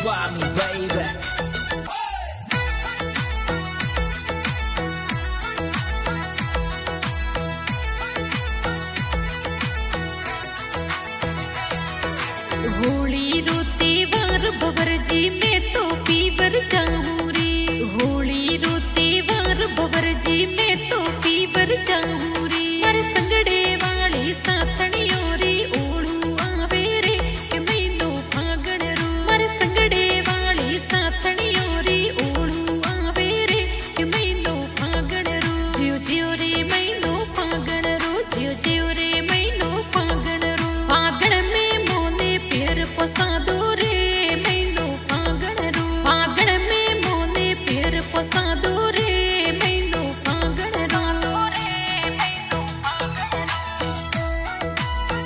Swami, baby. Holi रोते वार भवर जी मैं तो पीवर जाऊं रे। होली रोते वार भवर जी मैं तो पीवर जाऊं रे। मर संगड़े वाले साथनियों रे ओढ़ू आवे रे के मैनो फागण रो। मर संगड़े वाले साथनियों रे ओढ़ू आवे रे के मैनो फागण रो। जियो जियो रे मैनो फागण रो, जियो जियो रे मैनो फागण रो। फागण में मोने पेर पसादो रे मैनो फागण रो। फागण में मोने पेर पसादो रे मैनो फागण रो रे मैनो फागण रो।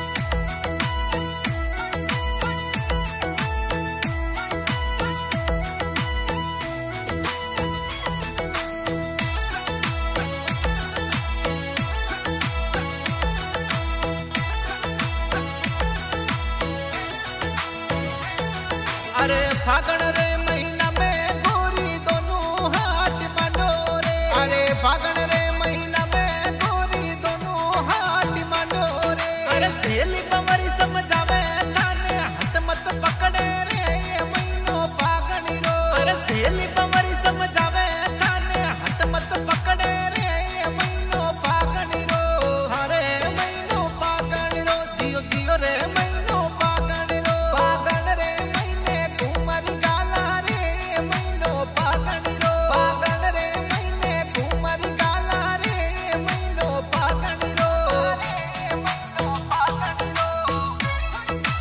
अरे फागण रे महीना में गोरी दोनों हाथ मांडो रे। अरे फागण रे महीना में गोरी दोनों हाथ मांडो रे। अरे सेली बंवरी समझावे थाने हाथ मत पकड़े रे ये महीनो फागणी रो। अरे सेली बंवरी समझावे थाने हाथ मत पकड़े रे ये महीनो फागणी रो। अरे महीनो फागणी रो, जियो जियो रे महीनो फागणी रो। फागण रे महीने कुमारी गाला रे महीनो फागणी रो। फागण रे महीने कुमारी गाला रे महीनो फागणी रो रे महीनो फागणी रो।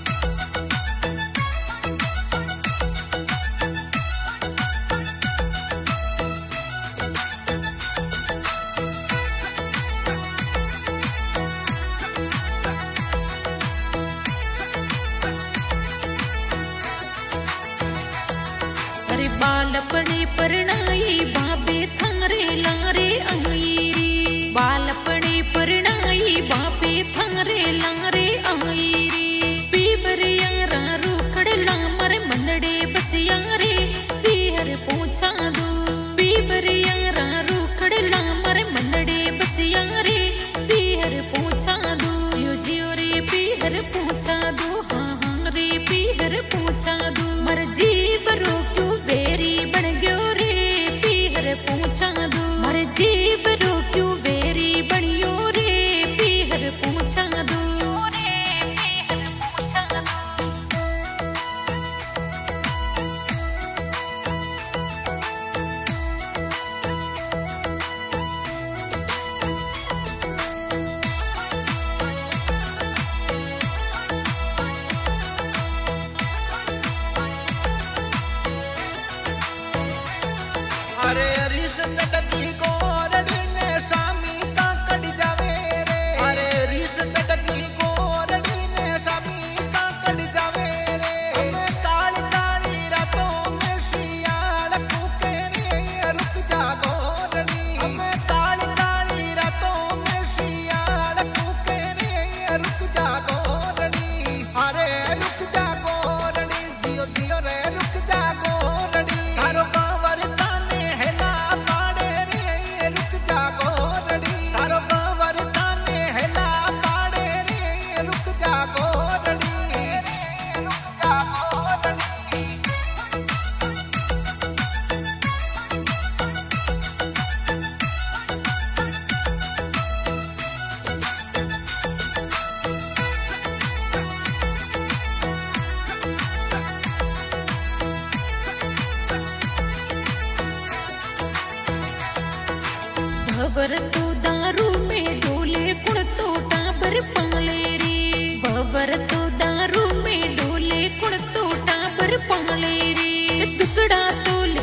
अरे बालपणे परणाई बाबे थारे लारे आई रे। बालपणे परणाई बाबे थारे लारे आई रे। पीवर यारा रूखड़ला मर मनड़े बसिया रे पीहर पूछा दो। पीवर यारा रूखड़ला मर मनड़े बसिया रे पीहर पूछा दो। जियो जियो रे पीहर पूछा दो, हाँ हाँ रे पीहर पूछा दो। मर जीव रो क्यों बेरी बन गयो रे पीहर पूछा दो। मर जीव रो क्यों बेरी बनियो रे पीहर पूछा दो रे पीहर पूछा दो। अरे रिस चटकी गोरड़ी ने सामी ता कड़ी जावे रे। अरे रिस चटकी गोरड़ी ने सामी ता कड़ी जावे रे। हमें काली काली रातों में शियाल कूके रे रुक जा गोरड़ी। हमें काली काली रातों में शियाल कूके रे रुक जा गोरड़ी। अरे रुक जा गोरड़ी, जियो जियो रे रुक जा गोरड़ी। थारो बावर ताने हेला पाड़े रे रुक जा गोरड़ी। थारो बावर ताने हेला पाड़े रे रुक जा गोरड़ी रुक जा गोरड़ी। भवर तो दारू में डोले कुण तो टाबर पाले रे। भवर तो दारू में डोले कुण तो टाबर पाले रे। दुकड़ा तो